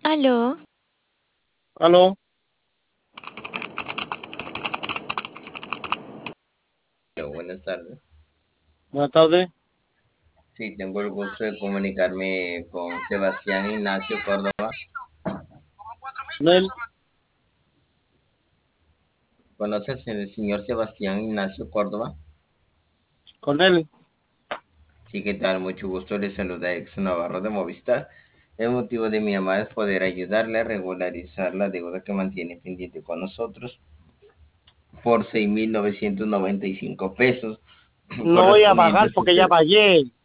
Aló, Aló, Buenas tardes. buenas tardes. Sí, tengo el gusto de comunicarme con Sebastián Ignacio Córdoba. Con él, ¿Conoces al señor Sebastián Ignacio Córdoba? con él. Sí, ¿qué tal? Mucho gusto. Le saluda Exxon Navarro de Movistar. El motivo de mi llamada es poder ayudarle a regularizar la deuda que mantiene pendiente con nosotros por 6.995 pesos No voy a pagar correspondiente a su porque ya ser. pagué.